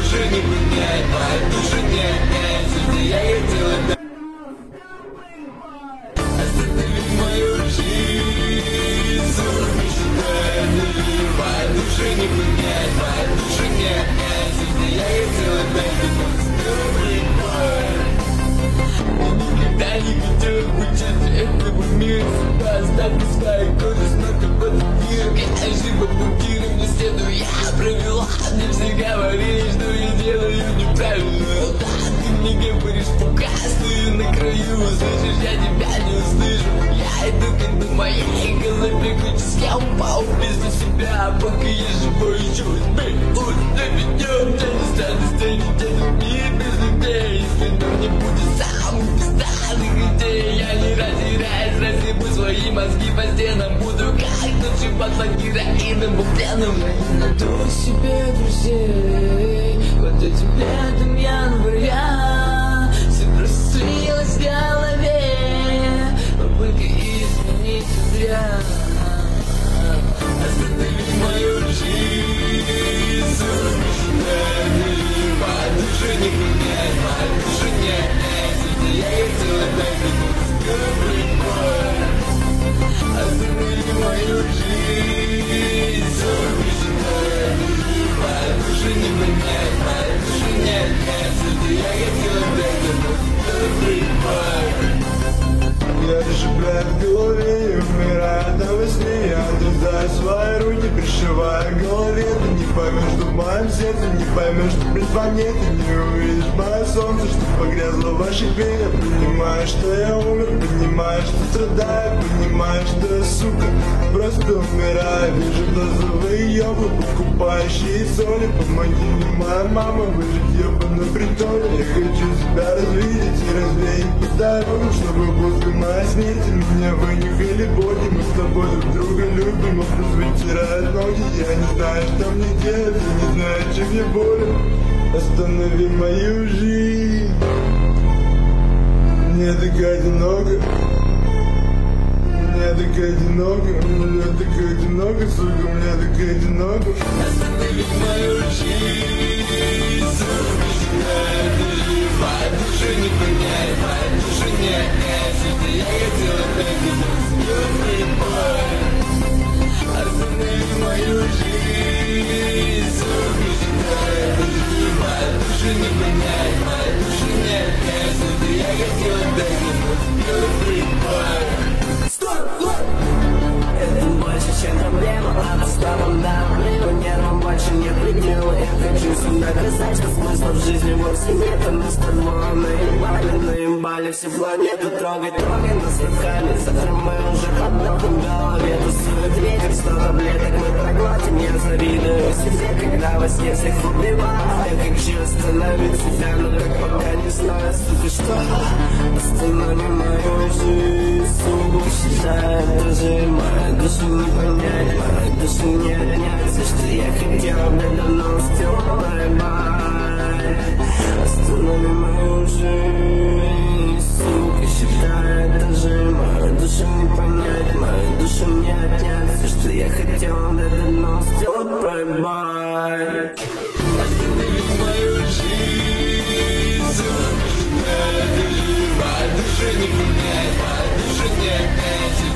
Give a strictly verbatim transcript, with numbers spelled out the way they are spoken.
душе не понять, моей душе не отнять. Если я хотел это, останови мою жизнь. Сорок считает, моей душе не понять, моей душе не отнять. Если я хотел это, никогда не хотел быть этого мира. Оставь свои кожи, смотрю в этот мир. Я живу бункиром, не следую, я провела. Мне все говорили, что я делаю неправильно. Да, ты мне говоришь, пока стою на краю. Слышишь, я тебя не услышу. Я иду как бы в моей голове, хочешь, я упал вместо себя. Пока я живой, чуть берут на меня. Я не стану станет этот мир без людей. Если нам не будет самых пизданых идей. Я не разираюсь, разъебу свои мозги по стенам. Буду как тот чувак под героином бухленным. Найду себе друзей. Вот этим летом января все прострелось в голове. Попытка изменить зря. Остановить мою жизнь. Сорок считает, моей душе не понять, моей душе не отнять. Если я хотел это, останови мою жизнь. Сорок считает, моей душе не понять, моей душе не отнять. Если я хотел это, я расшибляю в голове и умираю на во сне. Я отрезаю свои руки, пришиваю к голове. Ты не поймешь, что в моем сердце, не поймешь, что близко во мне. Ты не увидишь мое солнце, что погрязло в ваших венах. Понимаешь, что я умер, понимаешь, что страдаю. Понимаешь, что я, сука, просто умираю. Вижу глазовые ёбы, покупающие соли. Помоги мне, моя мама, выжить ёбаный притон. Я хочу себя развидеть и развеять по дорогам, чтобы после моей смерти меня вынюхали боги. Мы с тобой друг друга любим, но плюс вытирают ноги. Я не знаю, что мне делать, я не знаю, чем мне болен. Останови мою жизнь. Мне так одиноко, мне так одиноко, мне так одиноко, сука, мне так одиноко. Останови мою жизнь. Сорок считает, моей душе не понять, моей душе не отнять. Если я хотел это, останови мою жизнь. Сорок считает, моей душе не понять, моей душе не отнять. Если я хотел это, стой, стой. Это больше, чем проблема, а в старом да. По нервам больше нет предела. Я хочу всем доказать, что смысла в жизни вовсе нет. А мы с тобой наебали, наебали все планеты. Трогай, трогай нас руками. Завтра мы уже поддохнем в голове. Тусует ветер, сто таблеток мы проглотим. Я завидую себе, когда во сне всех убиваю. Я хочу остановить себя, но как пока не знаю, сука, что. Останови мою жизнь, сука, считай, даже моя душа не понять, моя душа не отнять. Все, что я хотел, мне давно успел, бай-бай. Останови мою жизнь, сука, считай, даже моя душа не понять, моя душа не отнять. Все, что я хотел, мне давно успел, бай-бай. Останови мою жизнь. Сорок считает, моей душе не понять, моей душе не отнять.